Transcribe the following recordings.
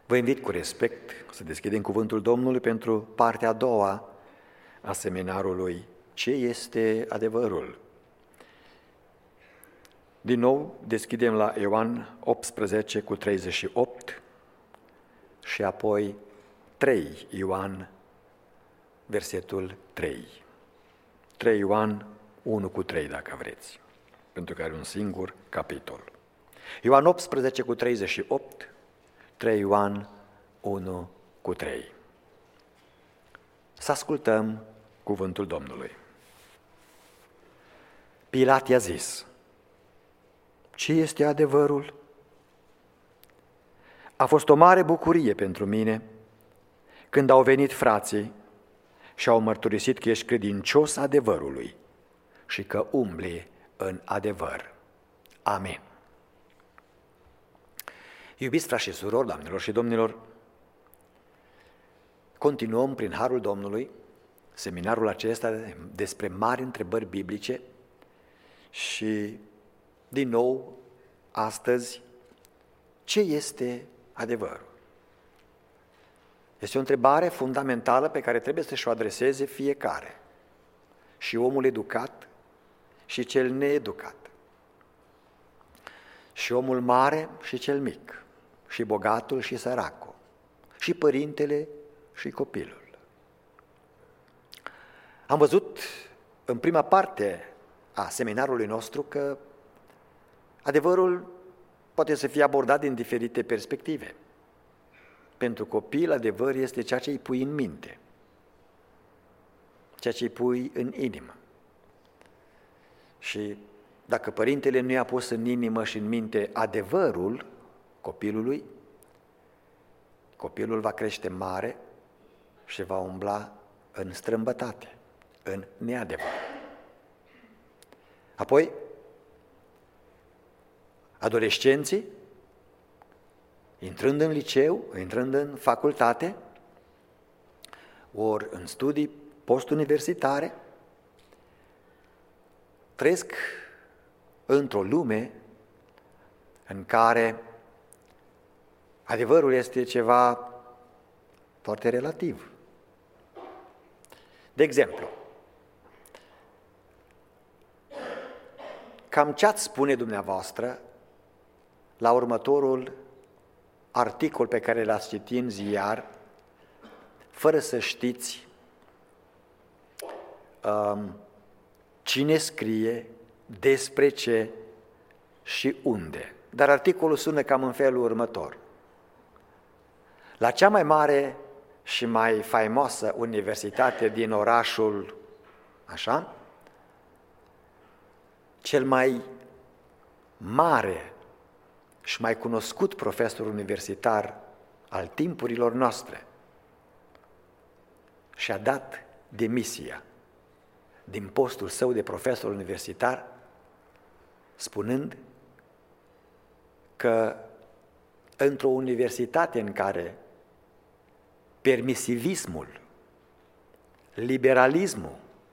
Vă invit cu respect să deschidem cuvântul Domnului pentru partea a doua a seminarului Ce este adevărul? Din nou deschidem la Ioan 18 cu 38 și apoi 3 Ioan, versetul 3. 3 Ioan 1 cu 3 dacă vreți, pentru că are un singur capitol. Ioan 18 cu 38, 3 Ioan 1 cu 3. Să ascultăm cuvântul Domnului. Pilat i-a zis: ce este adevărul? A fost o mare bucurie pentru mine când au venit frații și au mărturisit că ești credincios adevărului și că umbli în adevăr. Amin. Iubiți frați și surori, doamnelor și domnilor, continuăm prin harul Domnului seminarul acesta despre mari întrebări biblice și, din nou, astăzi, ce este adevărul? Este o întrebare fundamentală pe care trebuie să-și o adreseze fiecare, și omul educat și cel needucat, și omul mare și cel mic, și bogatul și săracul, și părintele și copilul. Am văzut în prima parte a seminarului nostru că adevărul poate să fie abordat din diferite perspective. Pentru copil, adevăr este ceea ce îi pui în minte, ceea ce îi pui în inimă. Și dacă părintele nu i-a pus în inimă și în minte adevărul copilului, copilul va crește mare și va umbla în strâmbătate, în neadevăr. Apoi, adolescenții, intrând în liceu, intrând în facultate, ori în studii postuniversitare, trăiesc într-o lume în care adevărul este ceva foarte relativ. De exemplu, cam ce ați spune dumneavoastră la următorul articol pe care l-ați citit în ziar, fără să știți cine scrie, despre ce și unde. Dar articolul sună cam în felul următor: la cea mai mare și mai faimoasă universitate din orașul, așa, cel mai mare și mai cunoscut profesor universitar al timpurilor noastre și-a dat demisia din postul său de profesor universitar, spunând că într-o universitate în care permisivismul, liberalismul,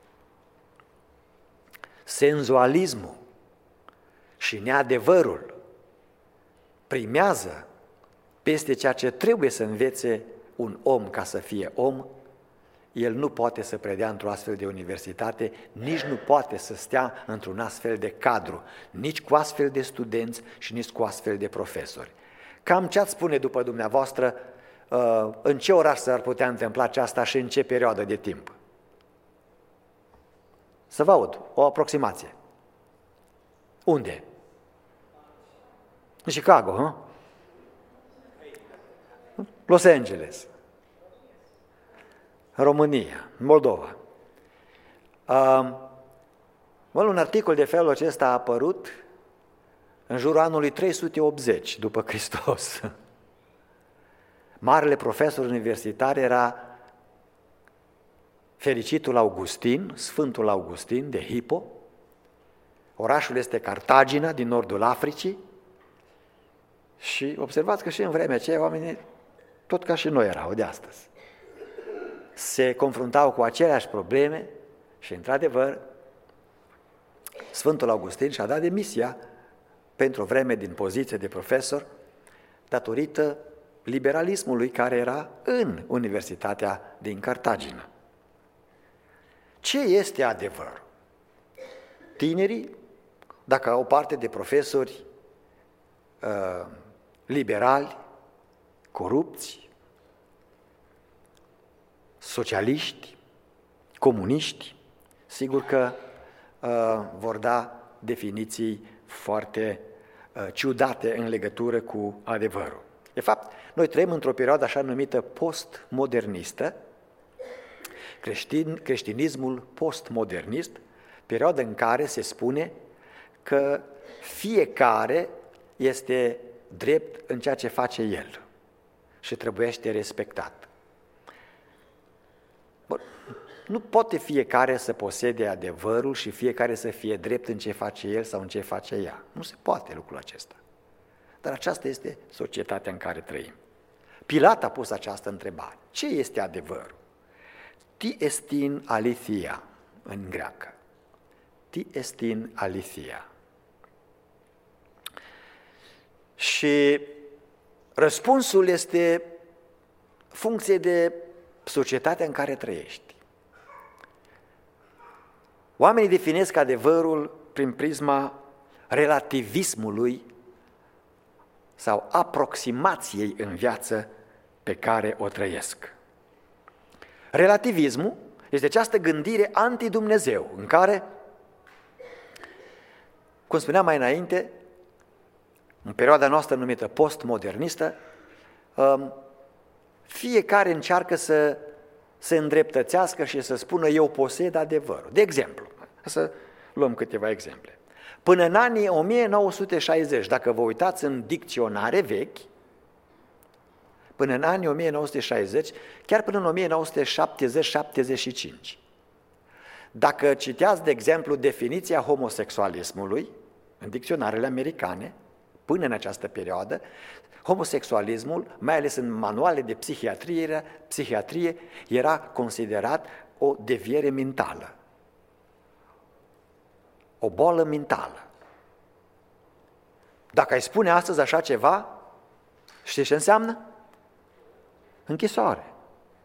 senzualismul și neadevărul primează peste ceea ce trebuie să învețe un om ca să fie om, el nu poate să predea într-o astfel de universitate, nici nu poate să stea într-un astfel de cadru, nici cu astfel de studenți și nici cu astfel de profesori. Cam ce ați spune după dumneavoastră, în ce oraș s-ar putea întâmpla aceasta și în ce perioadă de timp? Să vă aud, o aproximație. Unde? În Chicago, hă? Los Angeles, România, Moldova. Un articol de felul acesta a apărut în jurul anului 380 după Hristos. Marele profesor universitar era fericitul Augustin, Sfântul Augustin de Hippo. Orașul este Cartagina, din nordul Africii. Și observați că și în vremea aceea oamenii, tot ca și noi erau de astăzi, se confruntau cu aceleași probleme și, într-adevăr, Sfântul Augustin și-a dat demisia pentru o vreme din poziție de profesor datorită liberalismului care era în Universitatea din Cartagina. Ce este adevăr? Tinerii, dacă au parte de profesori liberali, corupți, socialiști, comuniști, sigur că vor da definiții foarte ciudate în legătură cu adevărul. De fapt, noi trăim într-o perioadă așa numită postmodernistă, creștinismul postmodernist, perioadă în care se spune că fiecare este drept în ceea ce face el și trebuiește respectat. Bun, nu poate fiecare să posede adevărul și fiecare să fie drept în ce face el sau în ce face ea. Nu se poate lucrul acesta. Dar aceasta este societatea în care trăim. Pilat a pus această întrebare. Ce este adevărul? Ti estin alithia în greacă. Ti estin alithia. Și răspunsul este funcție de societatea în care trăiești. Oamenii definesc adevărul prin prisma relativismului sau aproximației în viață pe care o trăiesc. Relativismul este această gândire anti-Dumnezeu, în care, cum spuneam mai înainte, în perioada noastră numită postmodernistă, fiecare încearcă să se îndreptățească și să spună eu posed adevărul. De exemplu, să luăm câteva exemple. Până în anii 1960, dacă vă uitați în dicționare vechi, până în anii 1960, chiar până în 1970-75, dacă citeați, de exemplu, definiția homosexualismului în dicționarele americane, până în această perioadă, homosexualismul, mai ales în manuale de psihiatrie, era considerat o deviere mentală, o boală mentală. Dacă ai spune astăzi așa ceva, știi ce înseamnă? Închisoare.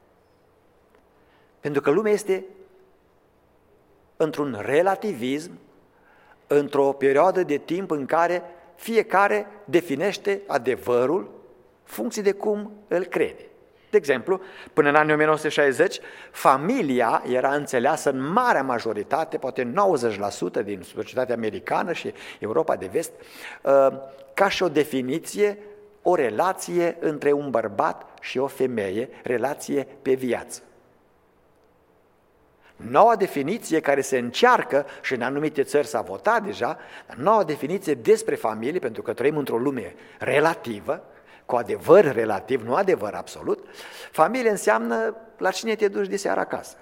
Pentru că lumea este într-un relativism, într-o perioadă de timp în care fiecare definește adevărul funcție de cum îl crede. De exemplu, până în anii 1960, familia era înțeleasă în marea majoritate, poate 90% din societatea americană și Europa de Vest, ca și o definiție, o relație între un bărbat și o femeie, relație pe viață. Noua definiție care se încearcă, și în anumite țări s-a votat deja, noua definiție despre familie, pentru că trăim într-o lume relativă, cu adevăr relativ, nu adevăr absolut, familie înseamnă la cine te duci de seară acasă.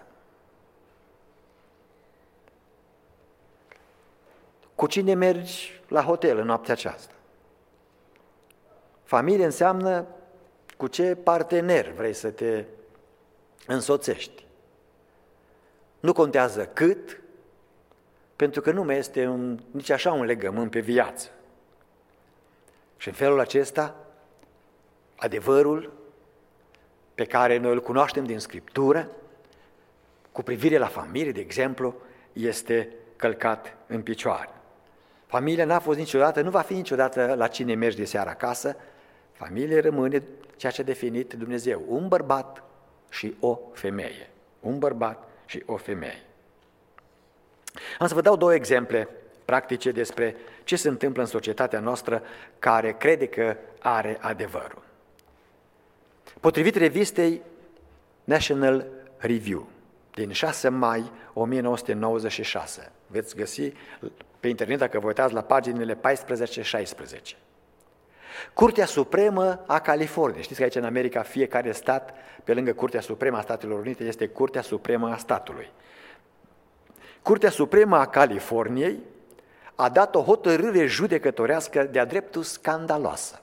Cu cine mergi la hotel în noaptea aceasta. Familie înseamnă cu ce partener vrei să te însoțești. Nu contează cât, pentru că nu mai este nici așa un legământ pe viață. Și în felul acesta, adevărul pe care noi îl cunoaștem din Scriptură, cu privire la familie, de exemplu, este călcat în picioare. Familia n-a fost niciodată, nu va fi niciodată la cine mergi de seară acasă. Familie rămâne ceea ce a definit Dumnezeu, un bărbat și o femeie. Un bărbat și o femeie. Am să vă dau două exemple practice despre ce se întâmplă în societatea noastră care crede că are adevărul. Potrivit revistei National Review din 6 mai 1996, veți găsi pe internet dacă vă uitați la paginile 14-16. Curtea Supremă a Californiei. Știți că aici în America fiecare stat, pe lângă Curtea Supremă a Statelor Unite, este Curtea Supremă a statului. Curtea Supremă a Californiei a dat o hotărâre judecătorească de-a dreptul scandaloasă.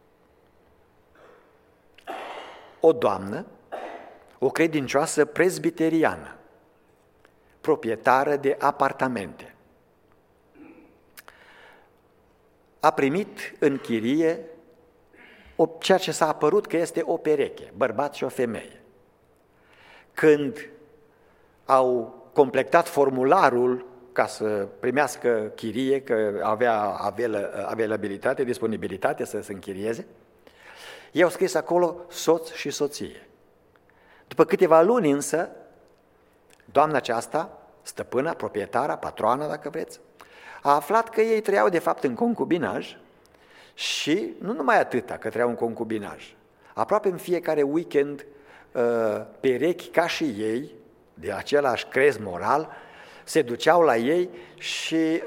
O doamnă, o credincioasă prezbiteriană, proprietară de apartamente, a primit în chirie ceea ce s-a apărut că este o pereche, bărbat și o femeie. Când au completat formularul ca să primească chirie, că avea availabilitate, disponibilitate să se închirieze, ei au scris acolo soț și soție. După câteva luni însă, doamna aceasta, stăpâna, proprietara, patroana, dacă vreți, a aflat că ei trăiau de fapt în concubinaj și nu numai atâta, că trăiau în concubinaj. Aproape în fiecare weekend, perechi ca și ei, de același crez moral, se duceau la ei și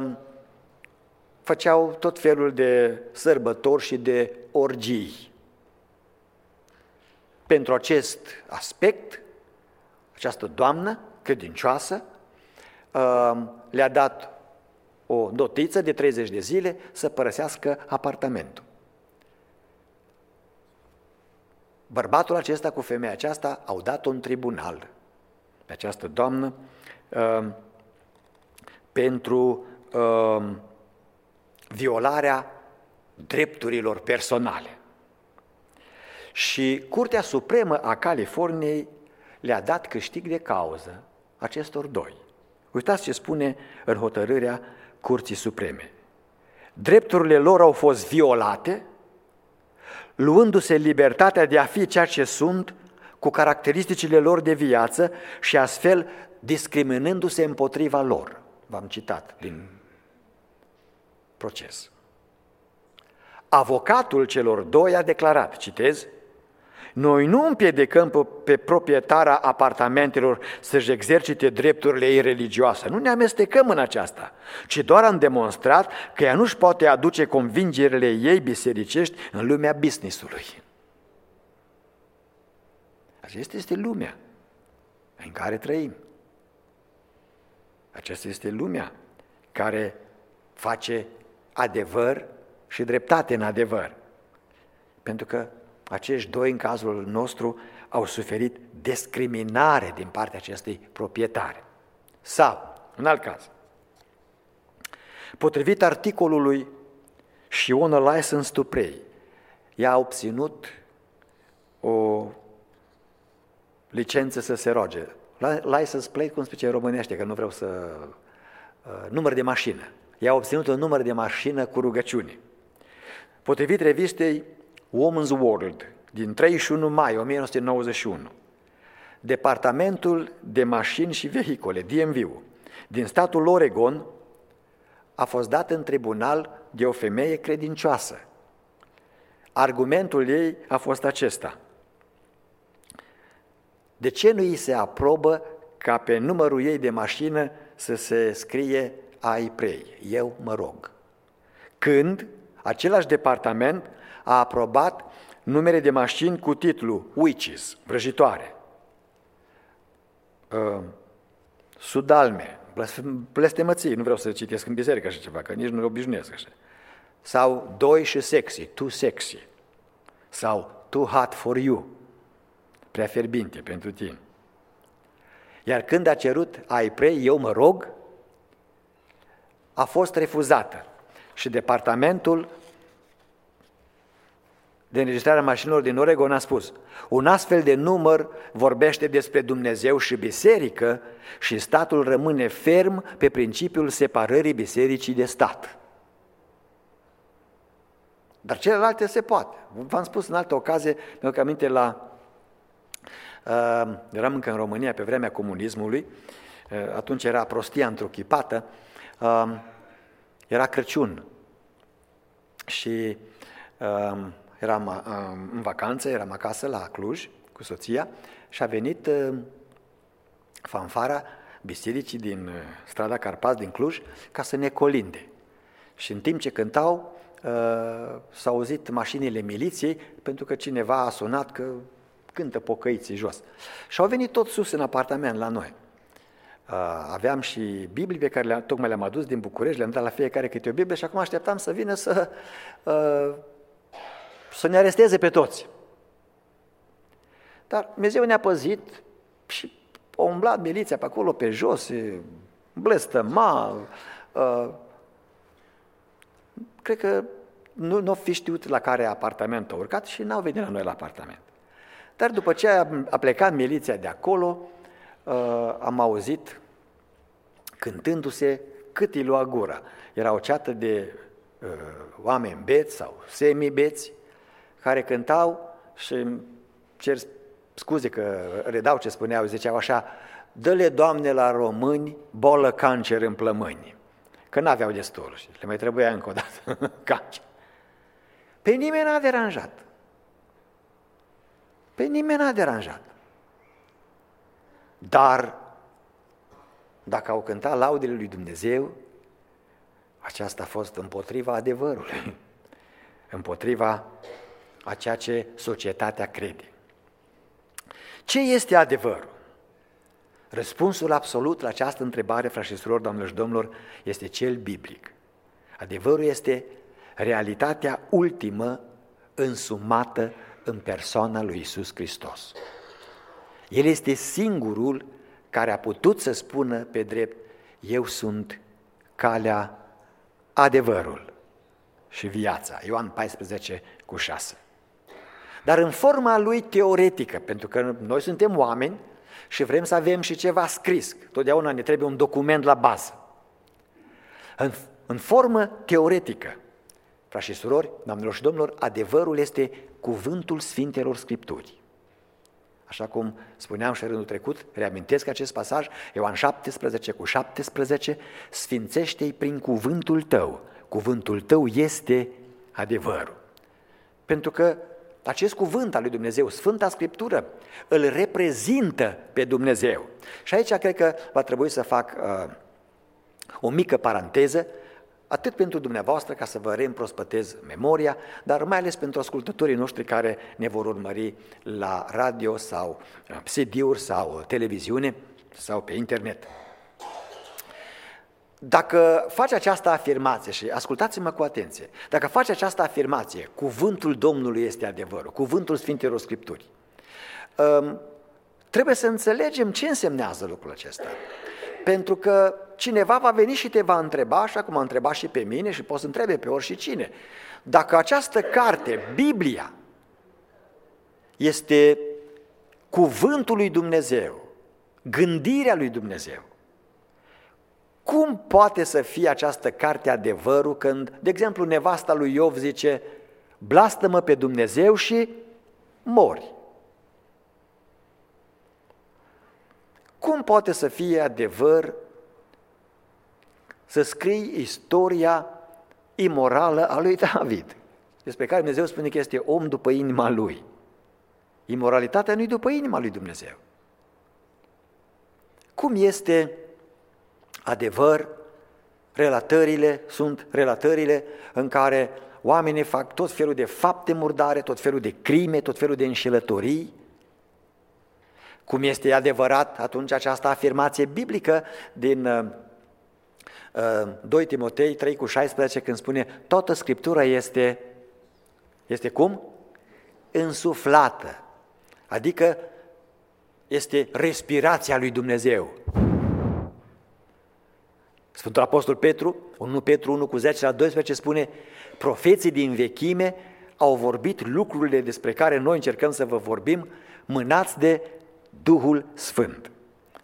făceau tot felul de sărbători și de orgii. Pentru acest aspect, această doamnă credincioasă le-a dat o notiță de 30 de zile să părăsească apartamentul. Bărbatul acesta cu femeia aceasta au dat-o în tribunal pe această doamnă pentru violarea drepturilor personale. Și Curtea Supremă a Californiei le-a dat câștig de cauză acestor doi. Uitați ce spune în hotărârea Curții Supreme. Drepturile lor au fost violate, luându-se libertatea de a fi ceea ce sunt, cu caracteristicile lor de viață și astfel discriminându-se împotriva lor. V-am citat din proces. Avocatul celor doi a declarat, citez, noi nu împiedicăm pe proprietara apartamentelor să-și exercite drepturile ei religioase, nu ne amestecăm în aceasta, ci doar am demonstrat că ea nu-și poate aduce convingerile ei bisericești în lumea business-ului. Aceasta este lumea în care trăim. Aceasta este lumea care face adevăr și dreptate în adevăr. Pentru că acești doi, în cazul nostru, au suferit discriminare din partea acestei proprietare. Sau, în alt caz, potrivit articolului "She won a license to pray", ea a obținut o licență să se roage. License plate, cum zice în românește, că nu vreau să... număr de mașină. Ea a obținut un număr de mașină cu rugăciune. Potrivit revistei Woman's World, din 31 mai 1991, Departamentul de Mașini și Vehicole, DMV-ul, din statul Oregon, a fost dat în tribunal de o femeie credincioasă. Argumentul ei a fost acesta: de ce nu îi se aprobă ca pe numărul ei de mașină să se scrie I pray, eu mă rog? Când același departament a aprobat numere de mașini cu titlu witches, vrăjitoare, sudalme, blestemății, nu vreau să citesc în biserică așa ceva, că nici nu obișnuiesc așa, sau doi și sexy, too sexy, sau too hot for you, prea fierbinte pentru tine. Iar când a cerut I pray, eu mă rog, a fost refuzată și departamentul de înregistrare a mașinilor din Oregon a spus: un astfel de număr vorbește despre Dumnezeu și biserică și statul rămâne ferm pe principiul separării bisericii de stat. Dar celelalte se poate. V-am spus în altă ocazie, mi-au aminte eram încă în România pe vremea comunismului, atunci era prostia întruchipată, era Crăciun și eram în vacanță, eram acasă la Cluj cu soția și a venit fanfara bisericii din strada Carpați din Cluj ca să ne colinde. Și în timp ce cântau, s-au auzit mașinile miliției pentru că cineva a sunat că cântă pocăiții jos. Și au venit tot sus în apartament la noi. Aveam și Biblii pe care tocmai le-am adus din București, le-am dat la fiecare câte o Biblie și acum așteptam să vină să ne aresteze pe toți. Dar Dumnezeu ne-a păzit și a umblat miliția pe acolo, pe jos, blestăma. Cred că nu fi știut la care apartament a urcat și n-au venit la noi la apartament. Dar după ce a plecat miliția de acolo, am auzit cântându-se cât îi lua gura. Era o ceată de oameni beți sau semi-beți care cântau și îmi cer scuze că redau ce spuneau, ziceau așa: dă-le, Doamne, la români bolă cancer în plămâni, că n-aveau destul și le mai trebuia încă o dată cancer. Pe nimeni n-a deranjat. Pe nimeni n-a deranjat. Dar dacă au cântat laudele lui Dumnezeu, aceasta a fost împotriva adevărului, împotriva a ceea ce societatea crede. Ce este adevărul? Răspunsul absolut la această întrebare, frați și surori, doamnelor și domnilor, este cel biblic. Adevărul este realitatea ultimă însumată în persoana lui Iisus Hristos. El este singurul care a putut să spună pe drept: eu sunt calea, adevărul și viața. Ioan 14:6. Dar în forma lui teoretică, pentru că noi suntem oameni și vrem să avem și ceva scris. Totdeauna ne trebuie un document la bază. În formă teoretică, frați și surori, doamnelor și domnilor, adevărul este cuvântul Sfintelor Scripturi. Așa cum spuneam și rândul trecut, reamintesc acest pasaj, Ioan 17:17, sfințește-i prin cuvântul tău. Cuvântul tău este adevărul. Pentru că acest cuvânt al lui Dumnezeu, Sfânta Scriptură, îl reprezintă pe Dumnezeu. Și aici cred că va trebui să fac o mică paranteză, atât pentru dumneavoastră, ca să vă reîmprospătez memoria, dar mai ales pentru ascultătorii noștri care ne vor urmări la radio sau CD-uri sau televiziune sau pe internet. Dacă faci această afirmație, și ascultați-mă cu atenție, dacă faci această afirmație, cuvântul Domnului este adevărul, cuvântul Sfintelor Scripturi, trebuie să înțelegem ce însemnează lucrul acesta. Pentru că cineva va veni și te va întreba, așa cum a întrebat și pe mine și poți să întrebe pe oricine, dacă această carte, Biblia, este cuvântul lui Dumnezeu, gândirea lui Dumnezeu, cum poate să fie această carte adevărul când, de exemplu, nevasta lui Iov zice: blastămă pe Dumnezeu și mori? Cum poate să fie adevăr să scrii istoria imorală a lui David, despre care Dumnezeu spune că este om după inima lui? Imoralitatea nu-i după inima lui Dumnezeu. Cum este adevăr? Relatările sunt relatările în care oamenii fac tot felul de fapte murdare, tot felul de crime, tot felul de înșelătorii. Cum este adevărat atunci această afirmație biblică din 2 Timotei 3:16, când spune: toată Scriptura este cum? Însuflată, adică este respirația lui Dumnezeu. Sfântul Apostol Petru, 1 Petru 1:10-12 spune: profeții din vechime au vorbit lucrurile despre care noi încercăm să vă vorbim, mânați de Duhul Sfânt.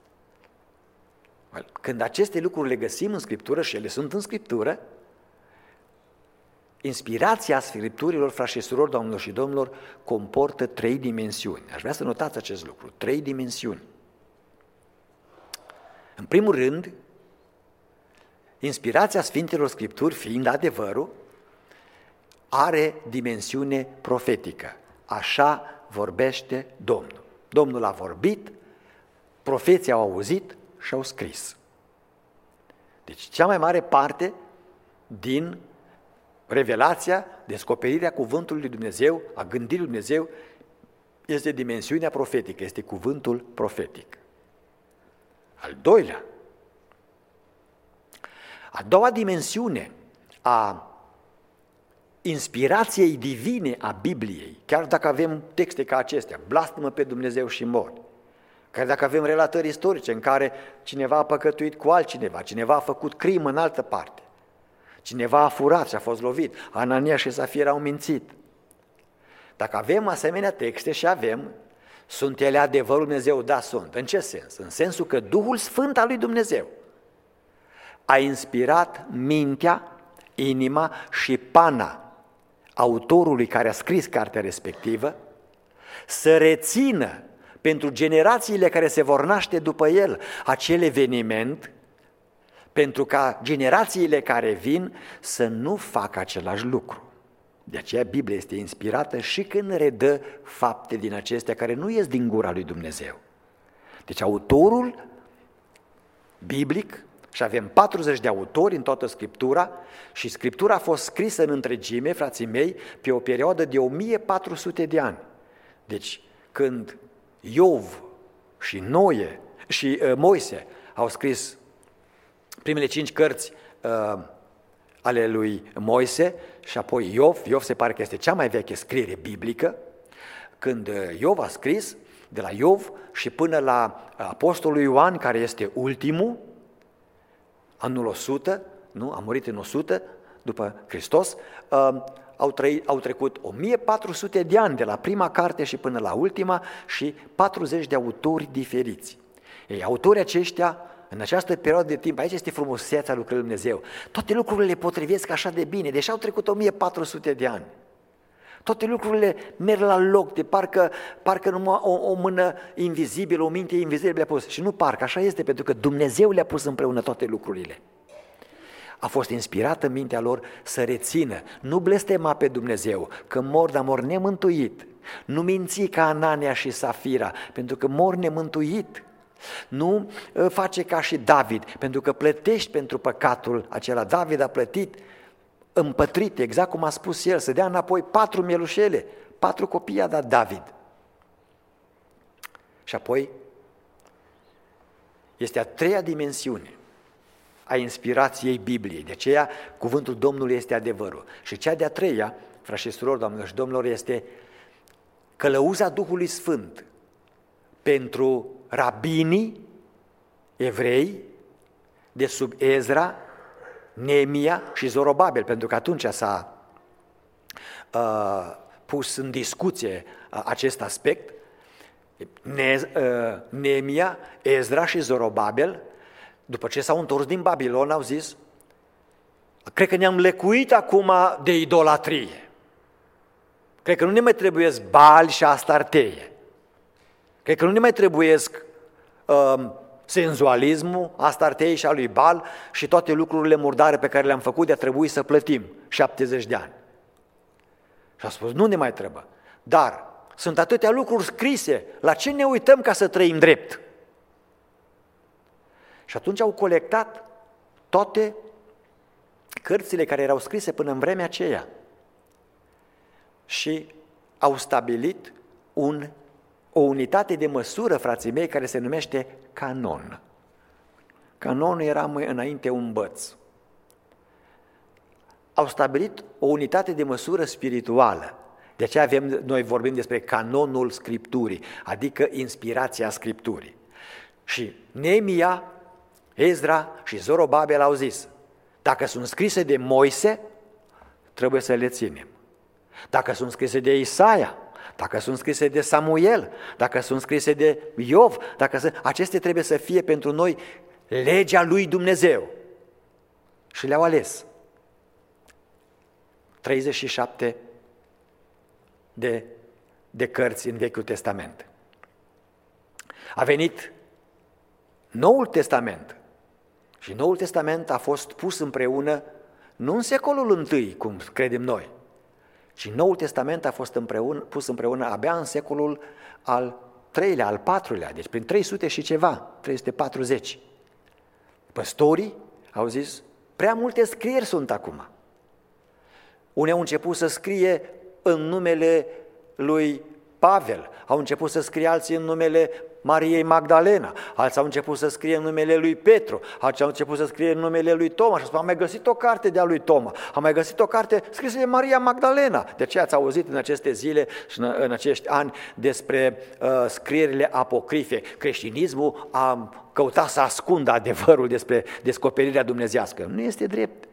Când aceste lucruri le găsim în Scriptură și ele sunt în Scriptură, inspirația Scripturilor, frați și surori, doamnelor și domnilor, comportă 3 dimensiuni. Aș vrea să notați acest lucru, 3 dimensiuni. În primul rând, inspirația Sfintelor Scripturi, fiind adevărul, are dimensiune profetică. Așa vorbește Domnul. Domnul a vorbit, profeții au auzit și au scris. Deci cea mai mare parte din revelația, descoperirea cuvântului lui Dumnezeu, a gândirii lui Dumnezeu, este dimensiunea profetică, este cuvântul profetic. Al doilea, a doua dimensiune a inspirației divine a Bibliei, chiar dacă avem texte ca acestea, blastămă pe Dumnezeu și mori, chiar dacă avem relatări istorice în care cineva a păcătuit cu altcineva, cineva a făcut crimă în altă parte, Cineva a furat și a fost lovit. Anania și Safira au mințit. Dacă avem asemenea texte și avem, sunt ele adevărul Dumnezeu? Da, sunt. În ce sens? În sensul că Duhul Sfânt al lui Dumnezeu a inspirat mintea, inima și pana autorului care a scris cartea respectivă să rețină pentru generațiile care se vor naște după el acel eveniment, pentru ca generațiile care vin să nu facă același lucru. De aceea Biblia este inspirată și când redă fapte din acestea care nu ies din gura lui Dumnezeu. Deci autorul biblic, și avem 40 de autori în toată Scriptura, și Scriptura a fost scrisă în întregime, frații mei, pe o perioadă de 1400 de ani. Deci când Iov și Noe și Moise au scris primele 5 cărți ale lui Moise și apoi Iov se pare că este cea mai veche scriere biblică, când Iov a scris, de la Iov și până la Apostolul Ioan, care este ultimul, anul 100, nu? A murit în 100 după Hristos, au trecut 1400 de ani de la prima carte și până la ultima și 40 de autori diferiți. Ei, autorii aceștia, în această perioadă de timp, aici este frumusețea lucrării lui Dumnezeu, toate lucrurile le potrivesc așa de bine, deși au trecut 1400 de ani. Toate lucrurile merg la loc, de parcă numai o mână invizibilă, o minte invizibilă le-a pus. Și nu parcă, așa este, pentru că Dumnezeu le-a pus împreună toate lucrurile. A fost inspirată mintea lor să rețină, nu blestema pe Dumnezeu, că mor, dar mor nemântuit. Nu minți ca Anania și Safira, pentru că mor nemântuit. Nu face ca și David, pentru că plătești pentru păcatul acela. David a plătit împătrit, exact cum a spus el, să dea înapoi 4 mielușele, 4 copii a dat David. Și apoi este a treia dimensiune a inspirației Bibliei. De aceea cuvântul Domnului este adevărul. Și cea de-a treia, frați și surori, doamnelor și domnilor, este călăuza Duhului Sfânt pentru rabinii evrei de sub Ezra, Neemia și Zorobabel, pentru că atunci s-a pus în discuție acest aspect. Neemia, Ezra și Zorobabel, după ce s-au întors din Babilon, au zis: cred că ne-am lecuit acum de idolatrie. Cred că nu ne mai trebuiesc Baali și Astarteie. Cred că nu ne mai trebuiesc senzualismul, Astartei și a lui Baal și toate lucrurile murdare pe care le-am făcut, de a trebui să plătim 70 de ani. Și a spus: nu ne mai trebuie. Dar sunt atâtea lucruri scrise, la ce ne uităm ca să trăim drept? Și atunci au colectat toate cărțile care erau scrise până în vremea aceea și au stabilit o unitate de măsură, frații mei, care se numește canon. Canonul era mai înainte un băț. Au stabilit o unitate de măsură spirituală. De aceea noi vorbim despre canonul Scripturii, adică inspirația Scripturii. Și Neemia, Ezra și Zorobabel au zis: dacă sunt scrise de Moise, trebuie să le ținem. Dacă sunt scrise de Isaia, dacă sunt scrise de Samuel, dacă sunt scrise de Iov, acestea trebuie să fie pentru noi legea lui Dumnezeu. Și le-au ales 37 de cărți în Vechiul Testament. A venit Noul Testament și Noul Testament a fost pus împreună nu în secolul I, cum credem noi, ci Noul Testament a fost pus împreună abia în secolul al III-lea, al IV-lea, deci prin 300 și ceva, 340. Păstorii au zis: prea multe scrieri sunt acum. Unii au început să scrie în numele lui Pavel, au început să scrie alții în numele Mariei Magdalena, alții au început să scrie în numele lui Petru, alții au început să scrie în numele lui Toma și am mai găsit o carte de-a lui Toma, am mai găsit o carte scrisă de Maria Magdalena. De ce ați auzit în aceste zile și în acești ani despre scrierile apocrife? Creștinismul a căutat să ascundă adevărul despre descoperirea dumnezească. Nu este drept.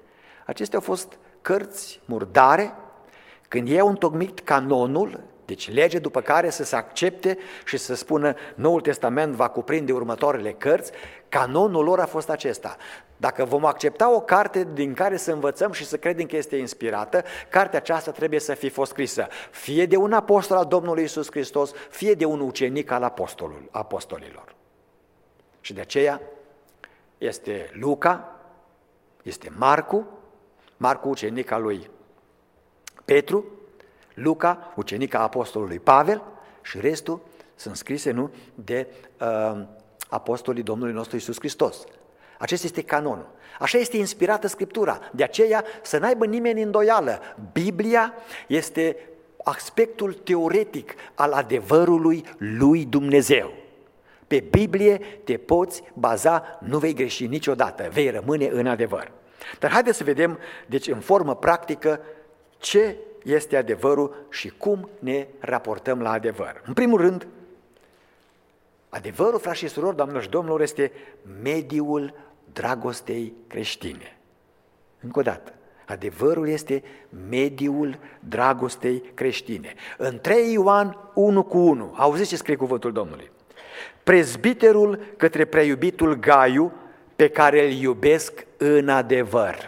Acestea au fost cărți murdare. Când ei au întocmit canonul, deci lege după care să se accepte și să spună Noul Testament va cuprinde următoarele cărți, canonul lor a fost acesta. Dacă vom accepta o carte din care să învățăm și să credem că este inspirată, cartea aceasta trebuie să fie fost scrisă fie de un apostol al Domnului Iisus Hristos, fie de un ucenic al apostolilor. Și de aceea este Luca, este Marcu ucenic al lui Petru, Luca, ucenica apostolului Pavel, și restul sunt scrise de apostolii Domnului nostru Iisus Hristos. Acesta este canonul. Așa este inspirată Scriptura. De aceea să n-aibă nimeni îndoială. Biblia este aspectul teoretic al adevărului lui Dumnezeu. Pe Biblie te poți baza, nu vei greși niciodată, vei rămâne în adevăr. Dar haideți să vedem, deci în formă practică, ce este adevărul și cum ne raportăm la adevăr. În primul rând, adevărul, frați și surori, doamnelor și domnilor, este mediul dragostei creștine. Încă o dată, adevărul este mediul dragostei creștine. În 3 Ioan 1:1, auziți ce scrie cuvântul Domnului? Prezbiterul către preiubitul Gaiu, pe care îl iubesc în adevăr.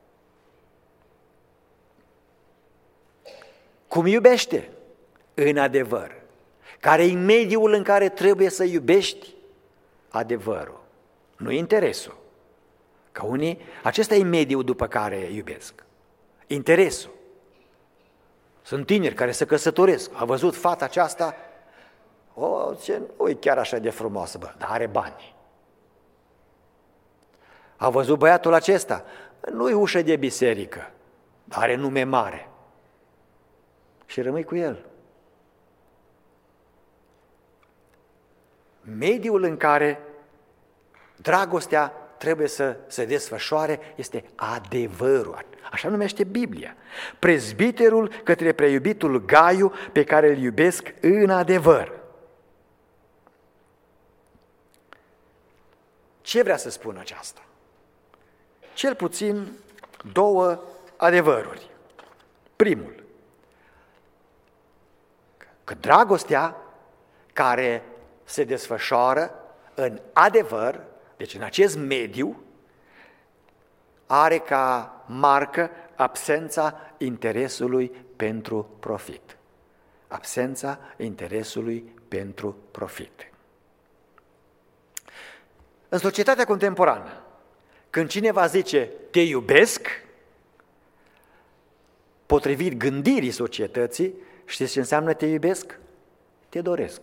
Cum iubește? În adevăr. Care e mediul în care trebuie să iubești? Adevărul, nu interesul. Că unii, acesta e mediul după care iubesc. Interesul. Sunt tineri care se căsătoresc. A văzut fata aceasta? Nu e chiar așa de frumoasă, dar are bani. A văzut băiatul acesta? Nu e ușă de biserică, dar are nume mare. Și rămâi cu el. Mediul în care dragostea trebuie să se desfășoare este adevărul. Așa numește Biblia. Prezbiterul către preiubitul Gaiu, pe care îl iubesc în adevăr. Ce vrea să spună aceasta? Cel puțin 2 adevăruri. Primul, că dragostea care se desfășoară în adevăr, deci în acest mediu, are ca marcă absența interesului pentru profit. Absența interesului pentru profit. În societatea contemporană, când cineva zice te iubesc, potrivit gândirii societății, știți ce înseamnă te iubesc? Te doresc.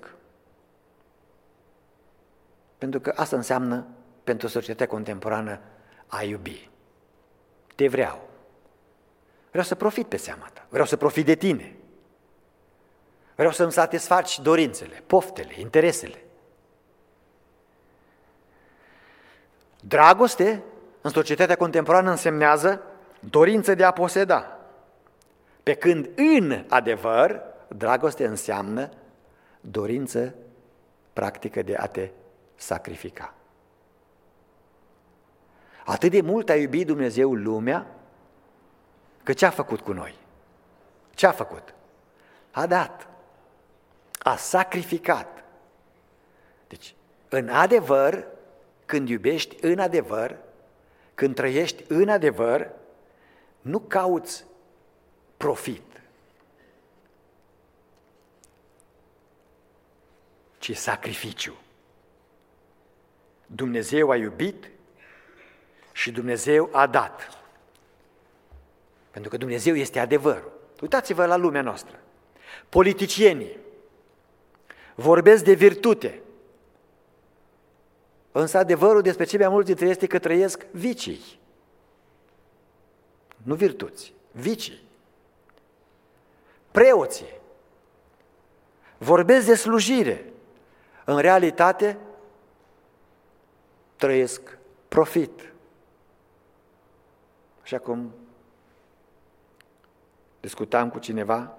Pentru că asta înseamnă pentru societatea contemporană a iubi. Te vreau. Vreau să profit pe seama ta. Vreau să profit de tine. Vreau să-mi satisfaci dorințele, poftele, interesele. Dragoste în societatea contemporană însemnează dorință de a poseda. Pe când în adevăr, dragoste înseamnă dorință practică de a te sacrifica. Atât de mult a iubit Dumnezeu lumea, că ce a făcut cu noi? Ce a făcut? A dat, a sacrificat. Deci, în adevăr, când iubești în adevăr, când trăiești în adevăr, nu cauți profit, ci sacrificiu. Dumnezeu a iubit și Dumnezeu a dat. Pentru că Dumnezeu este adevărul. Uitați-vă la lumea noastră. Politicienii vorbesc de virtute, însă adevărul despre cei mai mulți dintre ei este că trăiesc vicii. Nu virtuți, vicii. Preoții vorbesc de slujire, în realitate trăiesc profit. Așa cum discutam cu cineva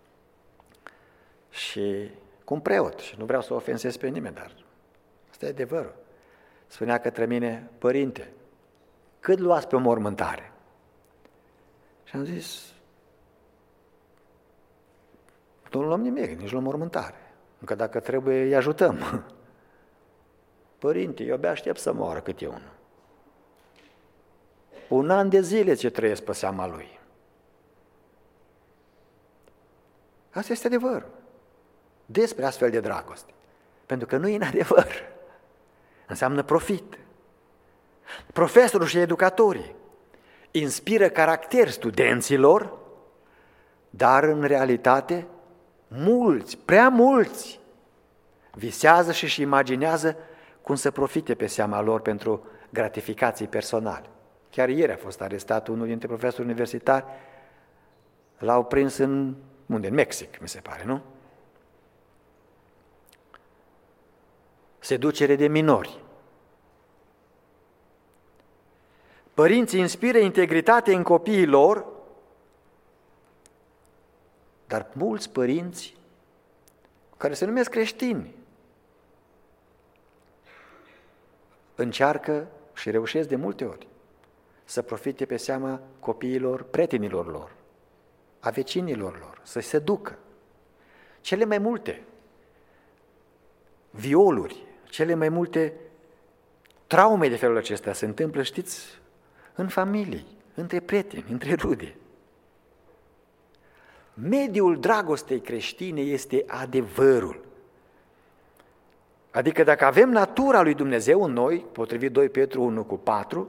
și cu un preot, și nu vreau să ofensez pe nimeni, dar asta e adevărul. Spunea către mine: părinte, cât luați pe o mormântare? Și am zis, nu luăm nimic, nici la mormântare. Încă dacă trebuie, îi ajutăm. Părinte, eu abia aștept să moară cât e unul. 1 an de zile ce trăiesc pe seama lui. Asta este adevărul. Despre astfel de dragoste. Pentru că nu e în adevăr. Înseamnă profit. Profesorul și educatorii inspiră caracter studenților, dar în realitate mulți, prea mulți, visează și își imaginează cum să profite pe seama lor pentru gratificații personale. Chiar ieri a fost arestat unul dintre profesori universitari, l-au prins în Mexic, mi se pare, nu? Seducere de minori. Părinții inspiră integritate în copiii lor, dar mulți părinți care se numesc creștini încearcă și reușesc de multe ori să profite pe seama copiilor, prietenilor lor, a vecinilor lor, să se ducă. Cele mai multe violuri, cele mai multe traume de felul acesta se întâmplă, știți, în familii, între prieteni, între rude. Mediul dragostei creștine este adevărul. Adică dacă avem natura lui Dumnezeu în noi, potrivit 2 Petru 1:4,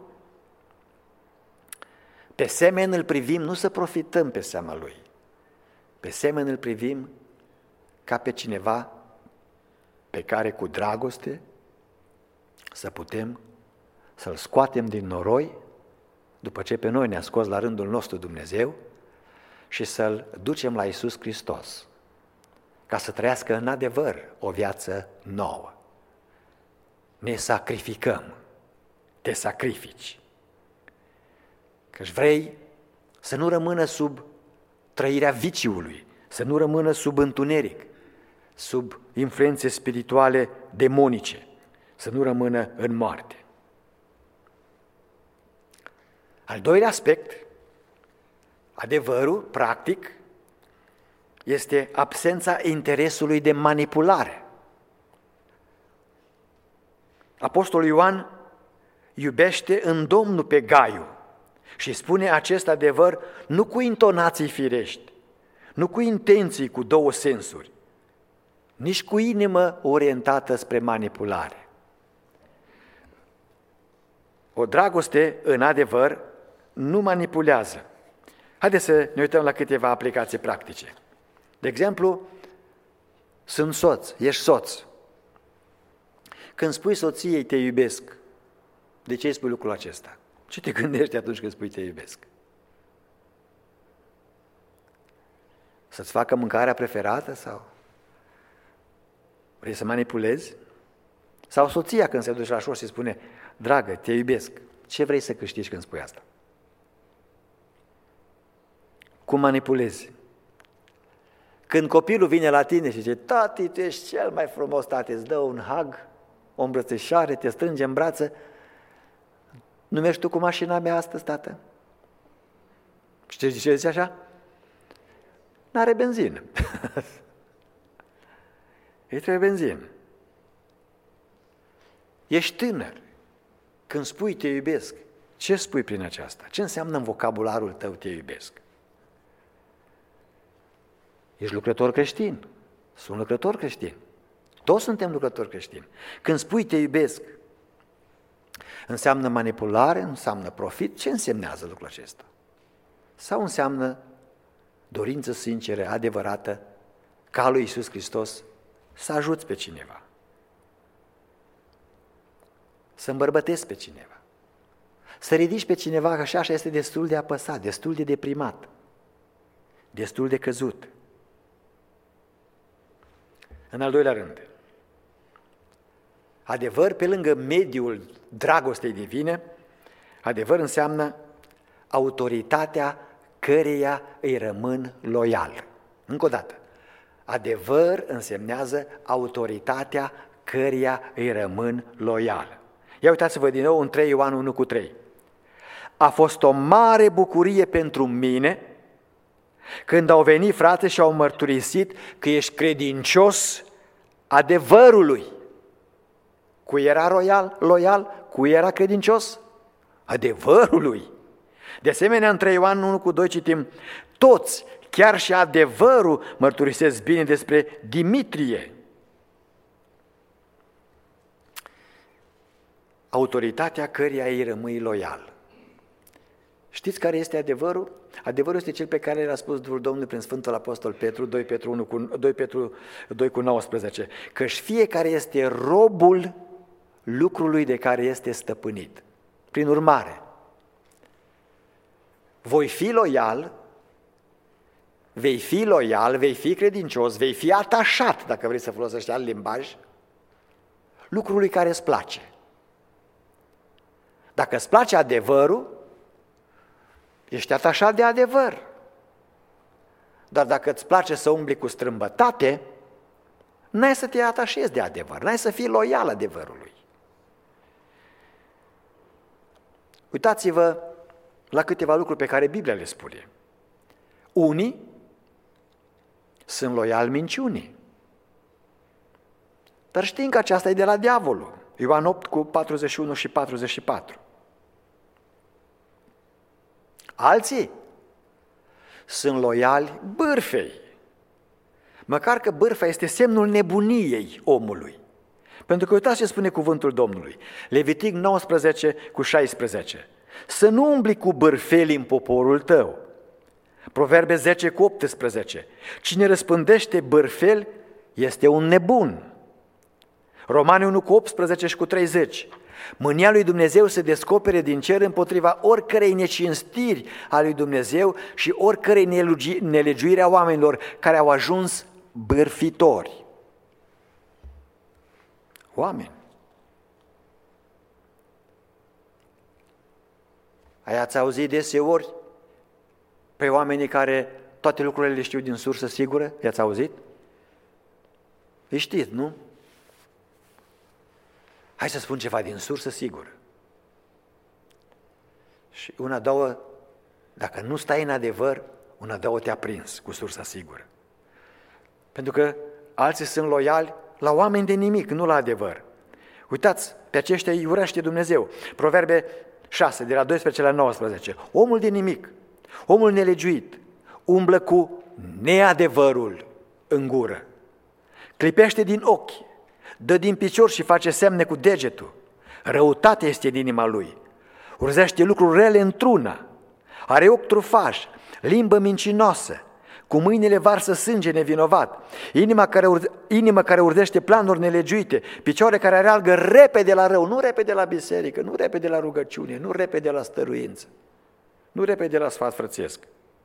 pe semen îl privim nu să profităm pe seama lui, pe semen îl privim ca pe cineva pe care cu dragoste să putem să-l scoatem din noroi, după ce pe noi ne-a scos la rândul nostru Dumnezeu, și să-l ducem la Iisus Hristos, ca să trăiască în adevăr o viață nouă. Ne sacrificăm, te sacrifici, că-și vrei să nu rămână sub trăirea viciului, să nu rămână sub întuneric, sub influențe spirituale demonice, să nu rămână în moarte. Al doilea aspect, adevărul, practic, este absența interesului de manipulare. Apostolul Ioan iubește în Domnul pe Gaiu și spune acest adevăr nu cu intonații firești, nu cu intenții cu două sensuri, nici cu inimă orientată spre manipulare. O dragoste, în adevăr, nu manipulează. Haideți să ne uităm la câteva aplicații practice. De exemplu, sunt soț, ești soț. Când spui soției te iubesc, de ce îi spui lucrul acesta? Ce te gândești atunci când spui te iubesc? Să-ți facă mâncarea preferată sau vrei să manipulezi? Sau soția când se duce la șor și spune, dragă, te iubesc, ce vrei să câștigi când spui asta? Cum manipulezi? Când copilul vine la tine și zice, tati, tu ești cel mai frumos, tati, îți dă un hug, o îmbrățișare, te strânge în brață, nu mergi tu cu mașina mea astăzi, tată? Știi de ce zice așa? N-are benzină. Îi trebuie benzină. Ești tânăr. Când spui te iubesc, ce spui prin aceasta? Ce înseamnă în vocabularul tău te iubesc? Ești lucrător creștin. Sunt lucrător creștin. Toți suntem lucrători creștini. Când spui te iubesc, înseamnă manipulare, înseamnă profit? Ce însemnează lucrul acesta? Sau înseamnă dorință sinceră, adevărată, ca lui Iisus Hristos să ajuți pe cineva, să îmbărbătezi pe cineva, să ridici pe cineva, că și așa este destul de apăsat, destul de deprimat, destul de căzut. În al doilea rând, adevăr pe lângă mediul dragostei divine, adevăr înseamnă autoritatea căreia îi rămân loial. Încă o dată, adevăr însemnează autoritatea căreia îi rămân loial. Ia uitați-vă din nou în 3 Ioan 1:3. a fost o mare bucurie pentru mine când au venit frații și au mărturisit că ești credincios adevărului. Cui era loial? Cui era credincios? Adevărului. De asemenea, în 3 Ioan 1:2 citim: toți, chiar și adevărul, mărturisesc bine despre Dimitrie. Autoritatea căreia îi rămâi loial. Știți care este adevărul? Adevărul este cel pe care l-a spus Domnul prin Sfântul Apostol Petru, 2 Petru 2:19, căci fiecare este robul lucrului de care este stăpânit. Prin urmare, vei fi loial, vei fi credincios, vei fi atașat, dacă vrei să folosești alt limbaj, lucrului care îți place. Dacă îți place adevărul, ești atașat de adevăr. Dar dacă îți place să umbli cu strâmbătate, n-ai să te atașezi de adevăr, n-ai să fii loial adevărului. Uitați-vă la câteva lucruri pe care Biblia le spune. Unii sunt loiali minciunii. Dar știm că aceasta e de la diavolul. Ioan 8:41 și 44. Alții sunt loiali bârfei. Măcar că bârfa este semnul nebuniei omului. Pentru că uitați ce spune cuvântul Domnului. Levitic 19:16. Să nu umbli cu bârfeli în poporul tău. Proverbe 10:18. Cine răspândește bârfeli este un nebun. Romani 1:18 și 30. Mânia lui Dumnezeu se descopere din cer împotriva oricărei necinstiri a lui Dumnezeu și oricărei nelegiuiri a oamenilor care au ajuns bârfitori. Oameni. Ați auzit deseori pe oamenii care toate lucrurile le știu din sursă sigură? I-ați auzit? Îi știți, nu? Hai să spun ceva din sursă sigură. Și una, două, dacă nu stai în adevăr, una, două te-a prins cu sursa sigură. Pentru că alții sunt loiali la oameni de nimic, nu la adevăr. Uitați, pe aceștia îi urăște Dumnezeu. Proverbe 6, de la 12 la 19. Omul de nimic, omul nelegiuit, umblă cu neadevărul în gură, clipește din ochi, dă din picior și face semne cu degetul. Răutate este în inima lui, urzește lucruri rele într-una, are ochi trufași, limbă mincinoasă, cu mâinile varsă sânge nevinovat, inima care urdește planuri nelegiuite, picioare care alergă repede la rău, nu repede la biserică, nu repede la rugăciune, nu repede la stăruință, nu repede la sfat frățesc.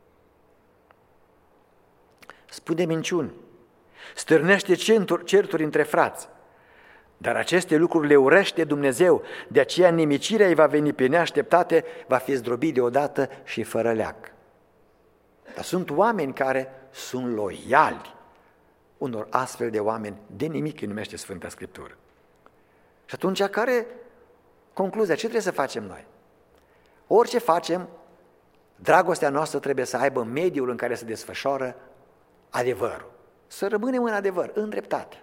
Spune minciuni, stârnește certuri între frați, dar aceste lucruri le urăște Dumnezeu, de aceea nimicirea îi va veni pe neașteptate, va fi zdrobit deodată și fără leac. Dar sunt oameni care sunt loiali unor astfel de oameni, de nimic îi numește Sfânta Scriptură. Și atunci, care concluzia? Ce trebuie să facem noi? Orice facem, dragostea noastră trebuie să aibă mediul în care se desfășoară adevărul. Să rămânem în adevăr, în dreptate.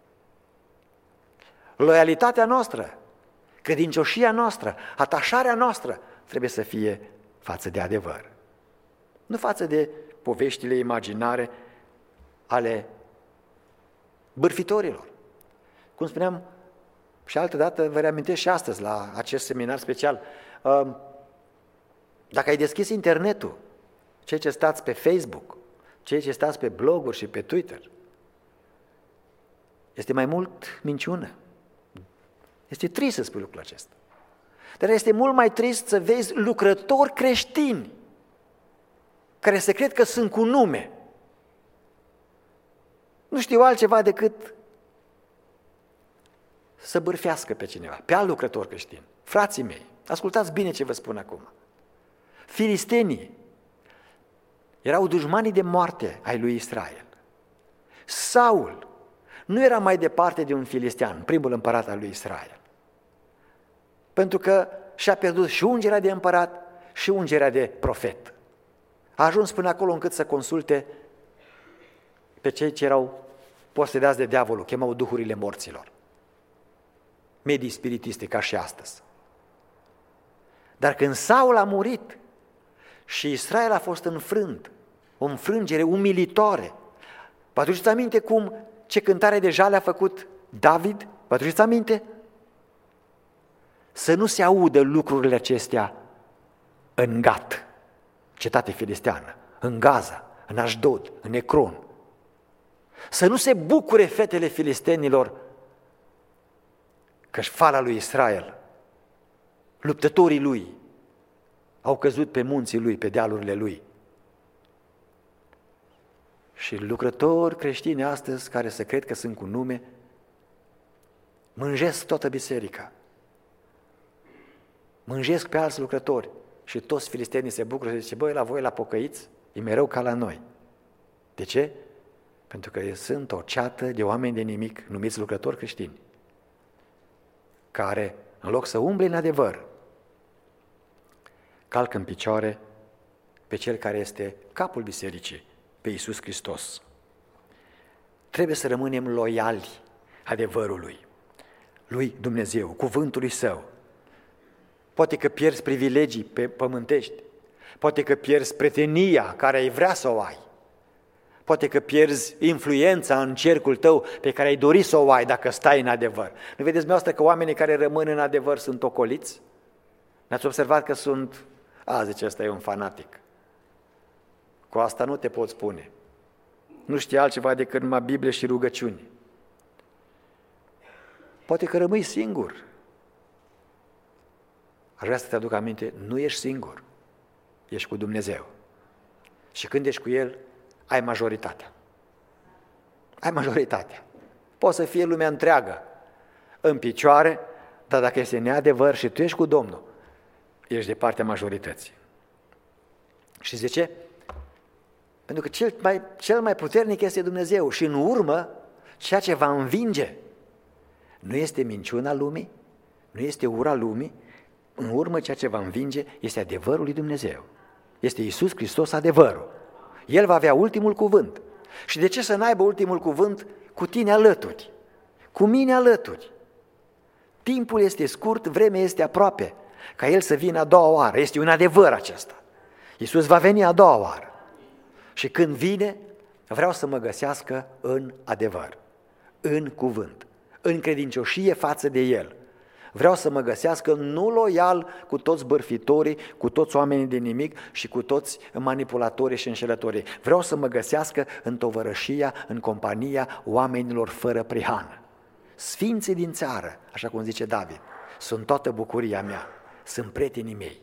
Loialitatea noastră, credincioșia noastră, atașarea noastră trebuie să fie față de adevăr. Nu față de poveștile imaginare ale bârfitorilor. Cum spuneam, și altă dată vă reamintesc și astăzi la acest seminar special, dacă ai deschis internetul, cei ce stați pe Facebook, cei ce stați pe bloguri și pe Twitter, este mai mult minciună. Este trist să spui lucrul acesta. Dar este mult mai trist să vezi lucrători creștini care se cred că sunt cu nume. Nu știu altceva decât să bârfească pe cineva, pe alt lucrător creștin. Frații mei, ascultați bine ce vă spun acum. Filistenii erau dușmanii de moarte ai lui Israel. Saul nu era mai departe de un filistean, primul împărat al lui Israel. Pentru că și-a pierdut și ungerea de împărat și ungerea de profet. A ajuns până acolo încât să consulte pe cei ce erau posedați de diavolul, chemau duhurile morților. Medii spiritiste, ca și astăzi. Dar când Saul a murit și Israel a fost înfrânt, o înfrângere umilitoare, vă aduceți aminte ce cântare de jale a făcut David? Vă aduceți aminte? Să nu se audă lucrurile acestea în Gat, cetate filisteană, în Gaza, în Ashdod, în Ecron. Să nu se bucure fetele filistenilor că fala lui Israel, luptătorii lui, au căzut pe munții lui, pe dealurile lui. Și lucrători creștini astăzi, care se cred că sunt cu nume, mânjesc toată biserica, mânjesc pe alți lucrători și toți filistenii se bucură și zice, băi, la voi la pocăiți, e mereu ca la noi. De ce? Pentru că sunt o ceată de oameni de nimic, numiți lucrători creștini, care, în loc să umble în adevăr, calcă în picioare pe Cel care este capul bisericii, pe Iisus Hristos. Trebuie să rămânem loiali adevărului, lui Dumnezeu, cuvântului Său. Poate că pierzi privilegii pământești, poate că pierzi prietenia care ai vrea să o ai, poate că pierzi influența în cercul tău pe care ai dori să o ai dacă stai în adevăr. Nu vedeți dumneavoastră că oamenii care rămân în adevăr sunt ocoliți? Ne-ați observat că sunt, zice, ăsta e un fanatic. Cu asta nu te pot spune. Nu știe altceva decât numai Biblie și rugăciuni. Poate că rămâi singur. Aș vrea să te aduc aminte, nu ești singur. Ești cu Dumnezeu. Și când ești cu El, ai majoritatea. Ai majoritatea. Poți să fie lumea întreagă în picioare, dar dacă este neadevăr și tu ești cu Domnul, ești de partea majorității. Și de ce? Pentru că cel mai puternic este Dumnezeu și în urmă, ceea ce va învinge nu este minciuna lumii, nu este ura lumii, în urmă ceea ce va învinge este adevărul lui Dumnezeu. Este Iisus Hristos adevărul. El va avea ultimul cuvânt. Și de ce să n-aibă ultimul cuvânt cu tine alături? Cu mine alături. Timpul este scurt, vremea este aproape, ca El să vină a doua oară. Este un adevăr acesta. Iisus va veni a doua oară. Și când vine, vreau să mă găsească în adevăr, în cuvânt, în credincioșie față de El. Vreau să mă găsească nu loial cu toți bârfitorii, cu toți oamenii de nimic și cu toți manipulatorii și înșelătorii. Vreau să mă găsească în tovărășia, în compania oamenilor fără prihană. Sfinții din țară, așa cum zice David, sunt toată bucuria mea, sunt prietenii mei.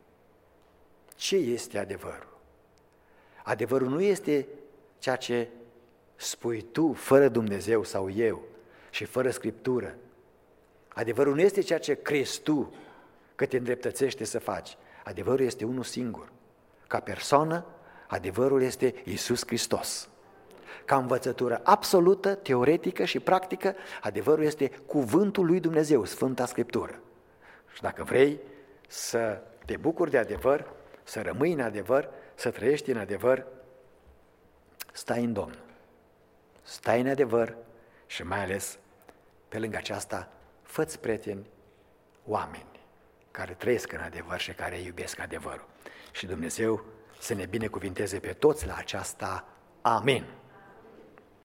Ce este adevărul? Adevărul nu este ceea ce spui tu fără Dumnezeu sau eu și fără Scriptură. Adevărul nu este ceea ce crezi tu că te îndreptățește să faci. Adevărul este unul singur. Ca persoană, adevărul este Iisus Hristos. Ca învățătură absolută, teoretică și practică, adevărul este cuvântul lui Dumnezeu, Sfânta Scriptură. Și dacă vrei să te bucuri de adevăr, să rămâi în adevăr, să trăiești în adevăr, stai în Domnul. Stai în adevăr și mai ales, pe lângă aceasta, fă-ți prieteni oameni care trăiesc în adevăr și care iubesc adevărul. Și Dumnezeu să ne binecuvinteze pe toți la aceasta. Amin.